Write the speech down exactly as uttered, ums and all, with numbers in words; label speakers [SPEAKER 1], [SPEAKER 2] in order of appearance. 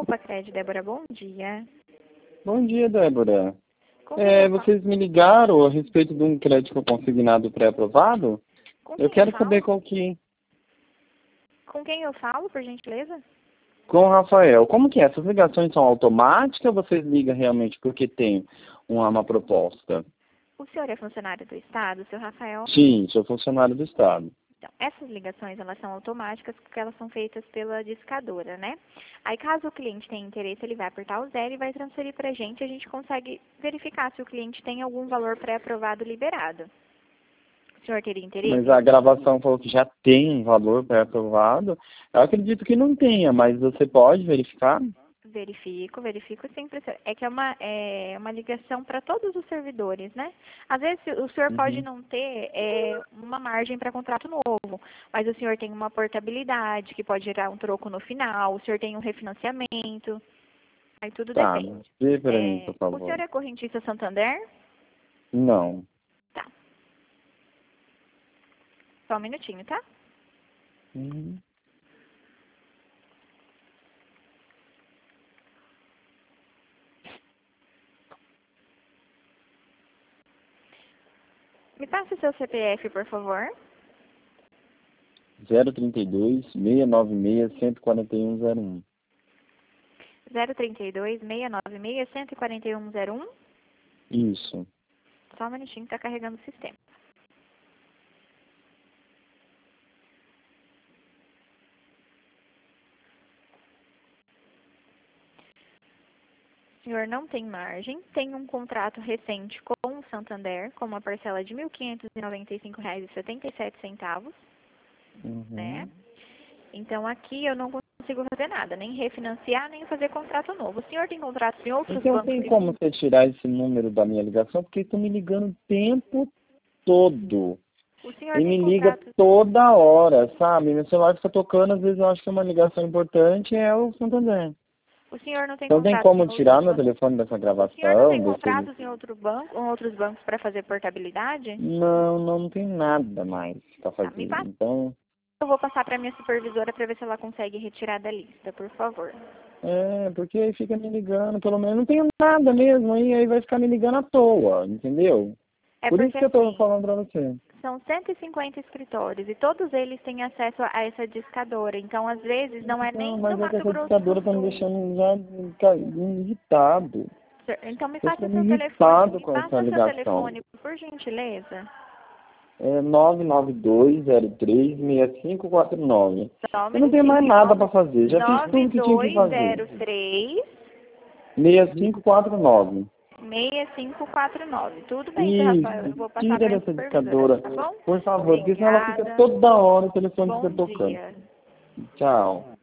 [SPEAKER 1] Alpacred, Débora, bom dia.
[SPEAKER 2] Bom dia, Débora.
[SPEAKER 1] Com quem
[SPEAKER 2] É,
[SPEAKER 1] eu falo?
[SPEAKER 2] vocês me ligaram a respeito de um crédito consignado pré-aprovado?
[SPEAKER 1] Com quem
[SPEAKER 2] Eu quero
[SPEAKER 1] eu
[SPEAKER 2] saber
[SPEAKER 1] falo?
[SPEAKER 2] qual que...
[SPEAKER 1] Com quem eu falo, por gentileza?
[SPEAKER 2] Com o Rafael. Como que é? Essas ligações são automáticas ou vocês ligam realmente porque tem uma, uma proposta?
[SPEAKER 1] O senhor é funcionário do Estado, seu Rafael?
[SPEAKER 2] Sim, sou funcionário do Estado.
[SPEAKER 1] Então, essas ligações, elas são automáticas porque elas são feitas pela discadora, né? Aí, caso o cliente tenha interesse, ele vai apertar o zero e vai transferir para a gente. A gente consegue verificar se o cliente tem algum valor pré-aprovado liberado. O senhor teria interesse?
[SPEAKER 2] Mas a gravação falou que já tem um valor pré-aprovado. Eu acredito que não tenha, mas você pode verificar?
[SPEAKER 1] Verifico, verifico sim. professor. É que é uma, é uma ligação para todos os servidores, né? Às vezes o senhor
[SPEAKER 2] Uhum.
[SPEAKER 1] pode não ter é, uma margem para contrato novo, mas o senhor tem uma portabilidade que pode gerar um troco no final, o senhor tem um refinanciamento, aí tudo
[SPEAKER 2] Tá,
[SPEAKER 1] depende.
[SPEAKER 2] vê para mim,
[SPEAKER 1] É,
[SPEAKER 2] por
[SPEAKER 1] o
[SPEAKER 2] favor.
[SPEAKER 1] senhor é correntista Santander?
[SPEAKER 2] Não.
[SPEAKER 1] Tá. Só um minutinho, tá?
[SPEAKER 2] Uhum.
[SPEAKER 1] Me passe o seu C P F, por favor.
[SPEAKER 2] zero trinta e dois, seiscentos e noventa e seis, cento e quarenta e um zero um.
[SPEAKER 1] zero trinta e dois, seiscentos e noventa e seis, cento e quarenta e um zero um.
[SPEAKER 2] Isso.
[SPEAKER 1] Só um minutinho que tá carregando o sistema. O senhor não tem margem, tem um contrato recente com o Santander, com uma parcela de mil quinhentos e noventa e cinco reais e setenta e sete centavos,
[SPEAKER 2] Uhum.
[SPEAKER 1] né? Então aqui eu não consigo fazer nada, nem refinanciar, nem fazer contrato novo. O senhor tem contratos em outros
[SPEAKER 2] Então
[SPEAKER 1] bancos?
[SPEAKER 2] tem
[SPEAKER 1] que-
[SPEAKER 2] como você tirar esse número da minha ligação? Porque estão me ligando o tempo todo.
[SPEAKER 1] O senhor
[SPEAKER 2] E
[SPEAKER 1] tem
[SPEAKER 2] me liga
[SPEAKER 1] contratos...
[SPEAKER 2] toda hora, sabe? Meu celular fica tocando, às vezes eu acho que é uma ligação importante, é o Santander.
[SPEAKER 1] O senhor não tem
[SPEAKER 2] Então tem
[SPEAKER 1] contratos em
[SPEAKER 2] como
[SPEAKER 1] outros
[SPEAKER 2] tirar meu
[SPEAKER 1] bancos?
[SPEAKER 2] telefone dessa
[SPEAKER 1] O senhor não
[SPEAKER 2] gravação,
[SPEAKER 1] tem
[SPEAKER 2] desse...
[SPEAKER 1] contratos em outro banco, em outros bancos para fazer portabilidade?
[SPEAKER 2] Não, não, não tem nada mais pra
[SPEAKER 1] Tá, me
[SPEAKER 2] fazer.
[SPEAKER 1] passa.
[SPEAKER 2] Então,
[SPEAKER 1] Eu vou passar para minha supervisora para ver se ela consegue retirar da lista, por favor.
[SPEAKER 2] é, porque aí fica me ligando, pelo menos não tenho nada mesmo, aí, aí vai ficar me ligando à toa, entendeu?
[SPEAKER 1] É
[SPEAKER 2] Por isso
[SPEAKER 1] porque
[SPEAKER 2] que eu tô
[SPEAKER 1] assim,
[SPEAKER 2] falando pra você.
[SPEAKER 1] são cento e cinquenta escritórios e todos eles têm acesso a essa discadora. Então, às vezes, não é
[SPEAKER 2] Não,
[SPEAKER 1] nem do
[SPEAKER 2] mas é que
[SPEAKER 1] Mato
[SPEAKER 2] essa
[SPEAKER 1] Grosso do
[SPEAKER 2] ditadura tá me
[SPEAKER 1] Sul.
[SPEAKER 2] deixando já ca- irritado.
[SPEAKER 1] Então, me
[SPEAKER 2] Tô
[SPEAKER 1] faça
[SPEAKER 2] ficando
[SPEAKER 1] seu telefone.
[SPEAKER 2] irritado
[SPEAKER 1] Me
[SPEAKER 2] com essa
[SPEAKER 1] passa seu
[SPEAKER 2] ligação.
[SPEAKER 1] telefone, por gentileza.
[SPEAKER 2] É nove nove dois zero três seis cinco quatro nove.
[SPEAKER 1] Só um
[SPEAKER 2] Eu não tenho mais
[SPEAKER 1] minutinho.
[SPEAKER 2] nada pra fazer, já fiz
[SPEAKER 1] nove
[SPEAKER 2] tudo que tinha que
[SPEAKER 1] dois
[SPEAKER 2] fazer.
[SPEAKER 1] zero três
[SPEAKER 2] seis cinco quatro nove.
[SPEAKER 1] seis cinco quatro nove. Tudo bem, seu Rafael. Eu
[SPEAKER 2] Isso,
[SPEAKER 1] vou passar
[SPEAKER 2] tira
[SPEAKER 1] para a
[SPEAKER 2] dessa
[SPEAKER 1] supervisora,
[SPEAKER 2] discadora,
[SPEAKER 1] tá bom?
[SPEAKER 2] por favor, porque senão ela fica
[SPEAKER 1] Obrigada.
[SPEAKER 2] toda hora o telefone
[SPEAKER 1] Bom
[SPEAKER 2] fica tocando.
[SPEAKER 1] dia.
[SPEAKER 2] Tchau.